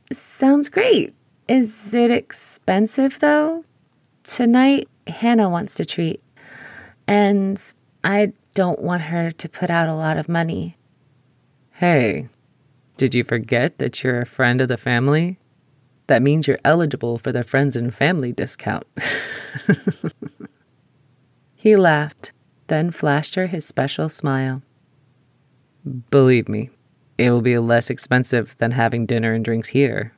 Sounds great. Is it expensive, though? Tonight, Hannah wants to treat, and I don't want her to put out a lot of money. Hey, did you forget that you're a friend of the family? That means you're eligible for the friends and family discount. He laughed, then flashed her his special smile. Believe me, it will be less expensive than having dinner and drinks here.